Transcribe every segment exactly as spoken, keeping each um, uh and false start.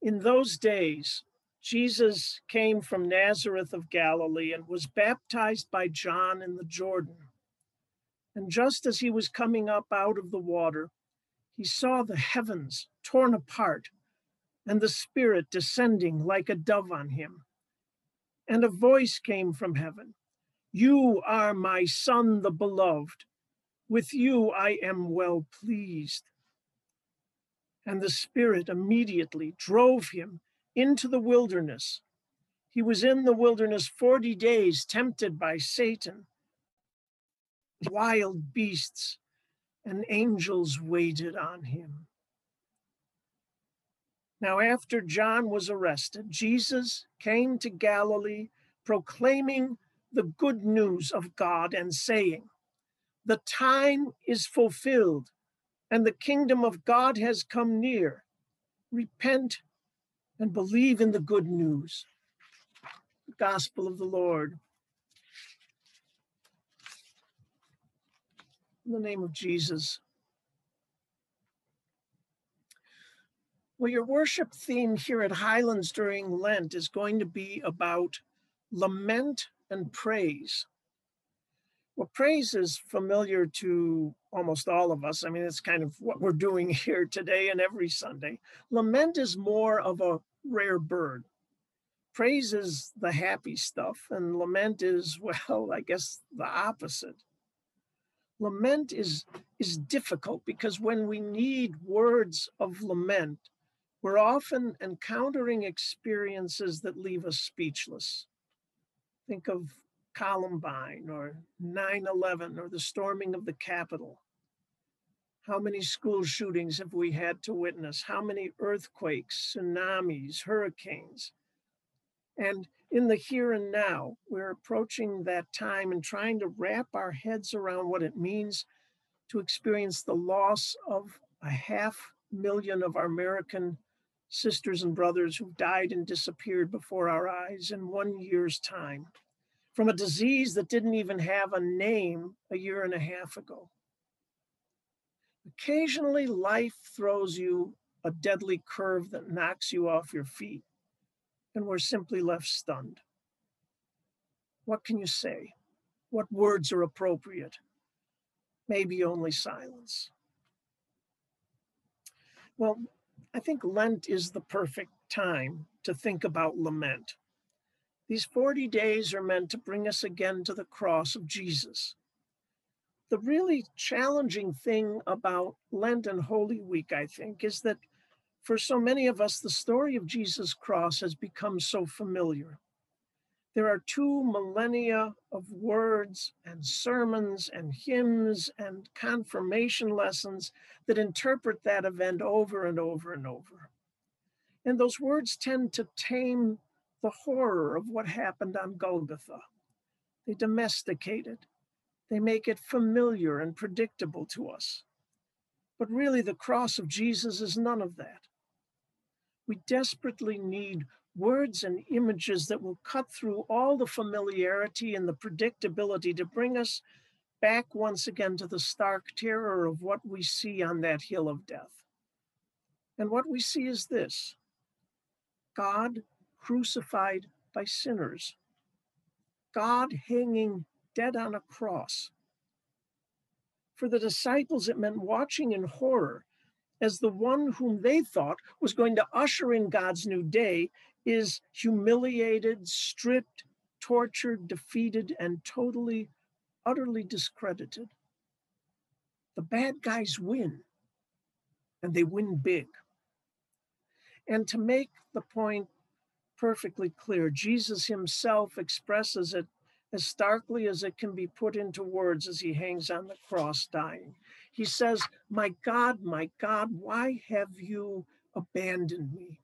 In those days, Jesus came from Nazareth of Galilee and was baptized by John in the Jordan. And just as he was coming up out of the water, he saw the heavens torn apart and the Spirit descending like a dove on him. And a voice came from heaven, "You are my Son, the beloved. With you I am well pleased." And the Spirit immediately drove him into the wilderness. He was in the wilderness forty days, tempted by Satan. Wild beasts and angels waited on him. Now, after John was arrested, Jesus came to Galilee, proclaiming the good news of God and saying, "The time is fulfilled, and the kingdom of God has come near. Repent and believe in the good news." The gospel of the Lord. In the name of Jesus. Well, your worship theme here at Highlands during Lent is going to be about lament and praise. Well, praise is familiar to almost all of us. I mean, it's kind of what we're doing here today and every Sunday. Lament is more of a rare bird. Praise is the happy stuff, and lament is, well, I guess the opposite. Lament is, is difficult because when we need words of lament, we're often encountering experiences that leave us speechless. Think of Columbine or nine eleven or the storming of the Capitol. How many school shootings have we had to witness? How many earthquakes, tsunamis, hurricanes? And in the here and now, we're approaching that time and trying to wrap our heads around what it means to experience the loss of a half million of our American sisters and brothers who've died and disappeared before our eyes in one year's time from a disease that didn't even have a name a year and a half ago. Occasionally, life throws you a deadly curve that knocks you off your feet, and we're simply left stunned. What can you say? What words are appropriate? Maybe only silence. Well, I think Lent is the perfect time to think about lament. These forty days are meant to bring us again to the cross of Jesus. The really challenging thing about Lent and Holy Week, I think, is that for so many of us, the story of Jesus' cross has become so familiar. There are two millennia of words and sermons and hymns and confirmation lessons that interpret that event over and over and over. And those words tend to tame the horror of what happened on Golgotha. They domesticate it. They make it familiar and predictable to us. But really, the cross of Jesus is none of that. We desperately need words and images that will cut through all the familiarity and the predictability to bring us back once again to the stark terror of what we see on that hill of death. And what we see is this: God crucified by sinners, God hanging dead on a cross. For the disciples, it meant watching in horror as the one whom they thought was going to usher in God's new day is humiliated, stripped, tortured, defeated, and totally, utterly discredited. The bad guys win, and they win big. And to make the point perfectly clear, Jesus himself expresses it as starkly as it can be put into words as he hangs on the cross dying. He says, "My God, my God, why have you abandoned me?"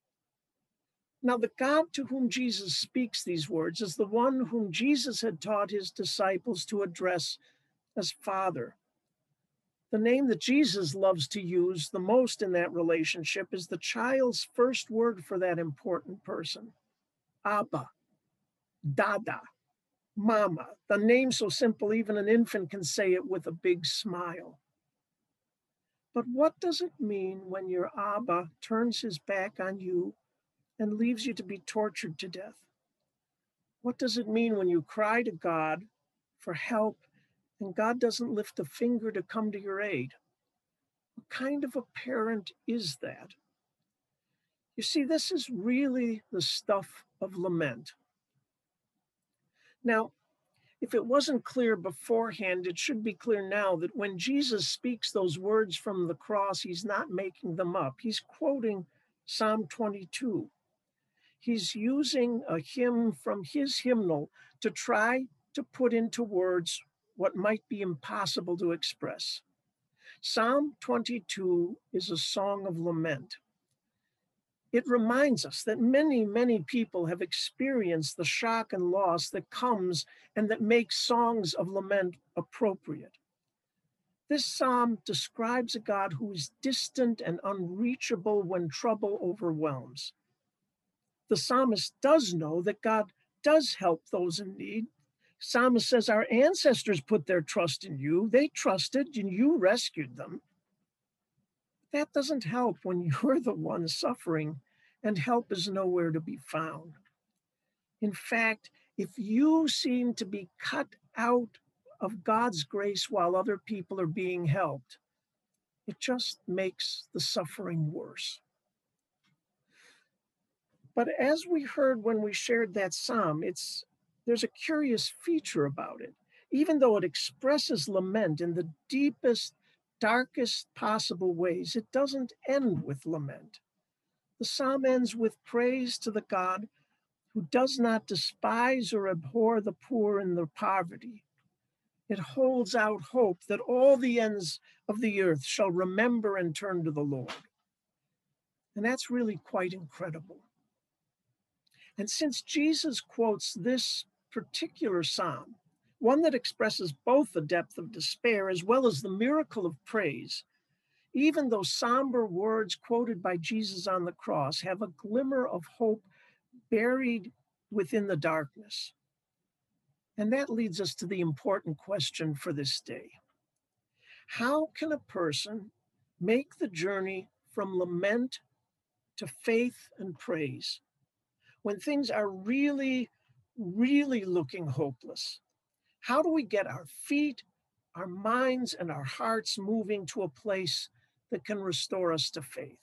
Now, the God to whom Jesus speaks these words is the one whom Jesus had taught his disciples to address as Father. The name that Jesus loves to use the most in that relationship is the child's first word for that important person: Abba, Dada, Mama. The name so simple, even an infant can say it with a big smile. But what does it mean when your Abba turns his back on you and leaves you to be tortured to death? What does it mean when you cry to God for help and God doesn't lift a finger to come to your aid? What kind of a parent is that? You see, this is really the stuff of lament. Now, if it wasn't clear beforehand, it should be clear now that when Jesus speaks those words from the cross, he's not making them up. He's quoting Psalm twenty-two. He's using a hymn from his hymnal to try to put into words what might be impossible to express. Psalm twenty-two is a song of lament. It reminds us that many, many people have experienced the shock and loss that comes and that makes songs of lament appropriate. This psalm describes a God who is distant and unreachable when trouble overwhelms. The psalmist does know that God does help those in need. Psalmist says, our ancestors put their trust in you. They trusted and you rescued them. That doesn't help when you're the one suffering and help is nowhere to be found. In fact, if you seem to be cut out of God's grace while other people are being helped, it just makes the suffering worse. But as we heard when we shared that psalm, it's there's a curious feature about it. Even though it expresses lament in the deepest, darkest possible ways, it doesn't end with lament. The psalm ends with praise to the God who does not despise or abhor the poor in their poverty. It holds out hope that all the ends of the earth shall remember and turn to the Lord. And that's really quite incredible. And since Jesus quotes this particular psalm, one that expresses both the depth of despair as well as the miracle of praise, even those somber words quoted by Jesus on the cross have a glimmer of hope buried within the darkness. And that leads us to the important question for this day. How can a person make the journey from lament to faith and praise when things are really, really looking hopeless? How do we get our feet, our minds, and our hearts moving to a place that can restore us to faith?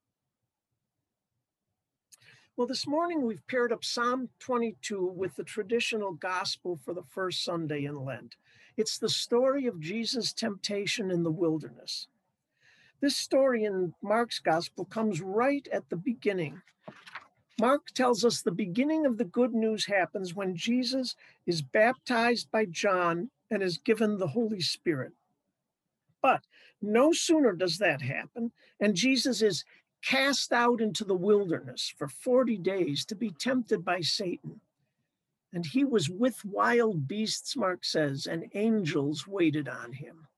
Well, this morning we've paired up Psalm twenty-two with the traditional gospel for the first Sunday in Lent. It's the story of Jesus' temptation in the wilderness. This story in Mark's gospel comes right at the beginning. Mark tells us the beginning of the good news happens when Jesus is baptized by John and is given the Holy Spirit. But no sooner does that happen, and Jesus is cast out into the wilderness for forty days to be tempted by Satan. And he was with wild beasts, Mark says, and angels waited on him.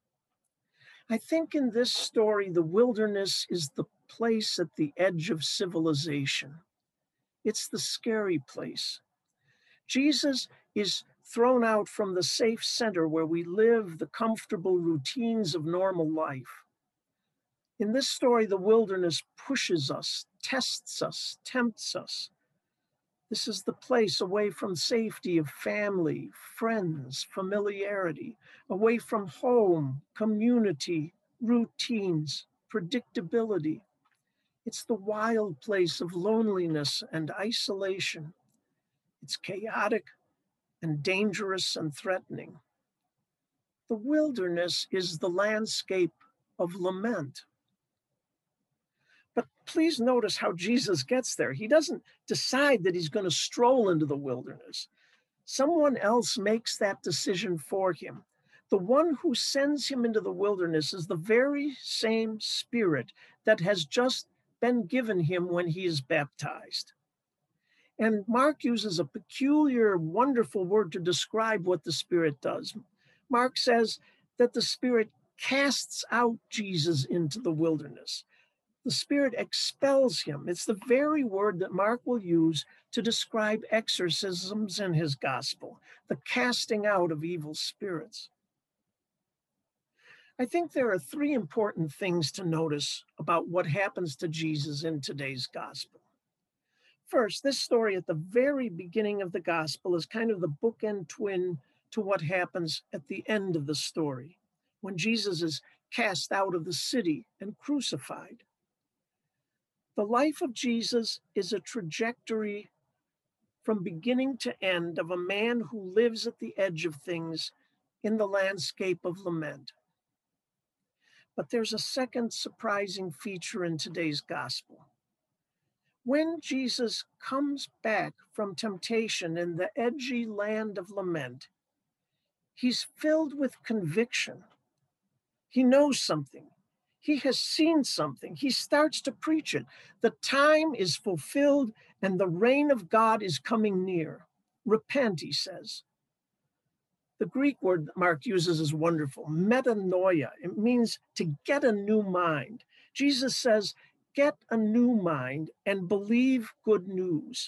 I think in this story, the wilderness is the place at the edge of civilization. It's the scary place. Jesus is thrown out from the safe center where we live the comfortable routines of normal life. In this story, the wilderness pushes us, tests us, tempts us. This is the place away from safety of family, friends, familiarity, away from home, community, routines, predictability. It's the wild place of loneliness and isolation. It's chaotic and dangerous and threatening. The wilderness is the landscape of lament. But please notice how Jesus gets there. He doesn't decide that he's going to stroll into the wilderness. Someone else makes that decision for him. The one who sends him into the wilderness is the very same Spirit that has just been given him when he is baptized. And Mark uses a peculiar, wonderful word to describe what the Spirit does. Mark says that the Spirit casts out Jesus into the wilderness. The Spirit expels him. It's the very word that Mark will use to describe exorcisms in his gospel, the casting out of evil spirits. I think there are three important things to notice about what happens to Jesus in today's gospel. First, this story at the very beginning of the gospel is kind of the bookend twin to what happens at the end of the story, when Jesus is cast out of the city and crucified. The life of Jesus is a trajectory from beginning to end of a man who lives at the edge of things in the landscape of lament. But there's a second surprising feature in today's gospel. When Jesus comes back from temptation in the edgy land of lament, he's filled with conviction. He knows something. He has seen something. He starts to preach it. The time is fulfilled and the reign of God is coming near. Repent, he says. The Greek word Mark uses is wonderful, metanoia. It means to get a new mind. Jesus says, get a new mind and believe good news.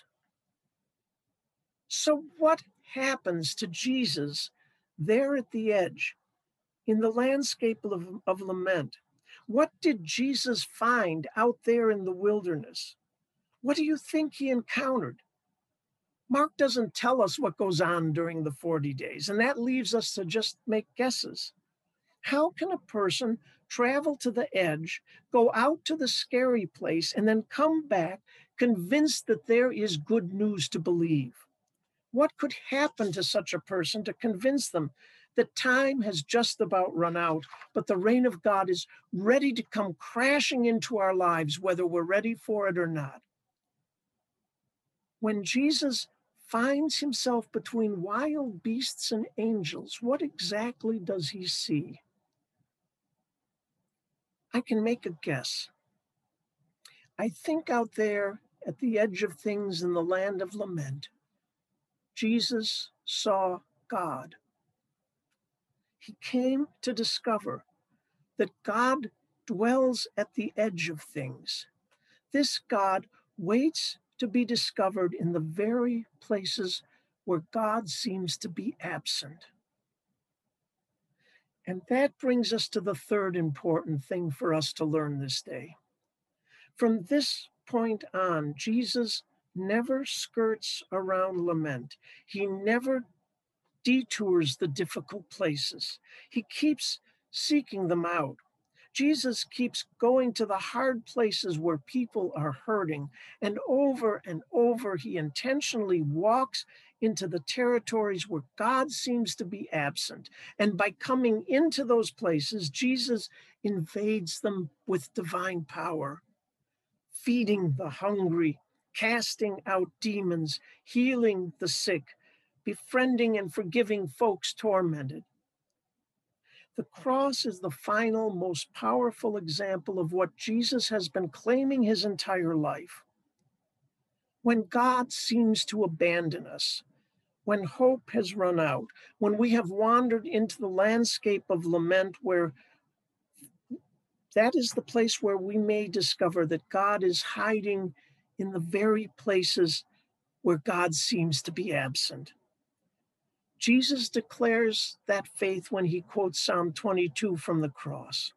So what happens to Jesus there at the edge in the landscape of, of lament? What did Jesus find out there in the wilderness? What do you think he encountered? Mark doesn't tell us what goes on during the forty days, and that leaves us to just make guesses. How can a person travel to the edge, go out to the scary place, and then come back convinced that there is good news to believe? What could happen to such a person to convince them that time has just about run out, but the reign of God is ready to come crashing into our lives, whether we're ready for it or not? When Jesus finds himself between wild beasts and angels, what exactly does he see? I can make a guess. I think out there at the edge of things in the land of lament, Jesus saw God. He came to discover that God dwells at the edge of things. This God waits to be discovered in the very places where God seems to be absent. And that brings us to the third important thing for us to learn this day. From this point on, Jesus never skirts around lament. He never detours the difficult places. He keeps seeking them out. Jesus keeps going to the hard places where people are hurting, and over and over, he intentionally walks into the territories where God seems to be absent. And by coming into those places, Jesus invades them with divine power, feeding the hungry, casting out demons, healing the sick, befriending and forgiving folks tormented. The cross is the final, most powerful example of what Jesus has been claiming his entire life. When God seems to abandon us, when hope has run out, when we have wandered into the landscape of lament, where that is the place where we may discover that God is hiding in the very places where God seems to be absent. Jesus declares that faith when he quotes Psalm twenty-two from the cross.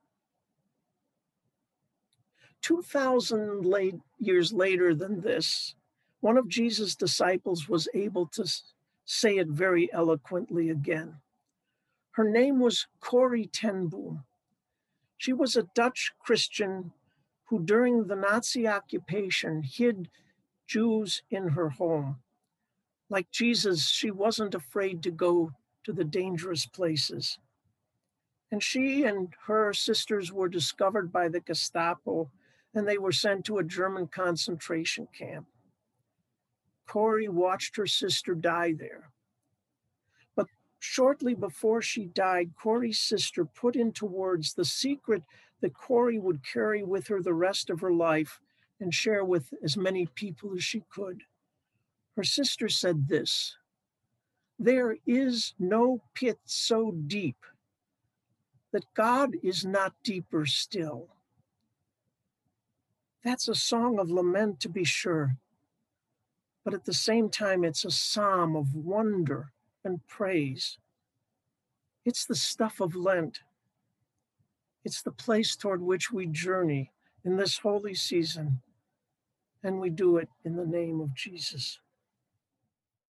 two thousand late, years later than this, one of Jesus' disciples was able to say it very eloquently again. Her name was Corrie ten Boom. She was a Dutch Christian who, during the Nazi occupation, hid Jews in her home. Like Jesus, she wasn't afraid to go to the dangerous places. And she and her sisters were discovered by the Gestapo, and they were sent to a German concentration camp. Corrie watched her sister die there. But shortly before she died, Corrie's sister put into words the secret that Corrie would carry with her the rest of her life and share with as many people as she could. Her sister said this: "There is no pit so deep that God is not deeper still." That's a song of lament, to be sure, but at the same time, it's a psalm of wonder and praise. It's the stuff of Lent. It's the place toward which we journey in this holy season, and we do it in the name of Jesus.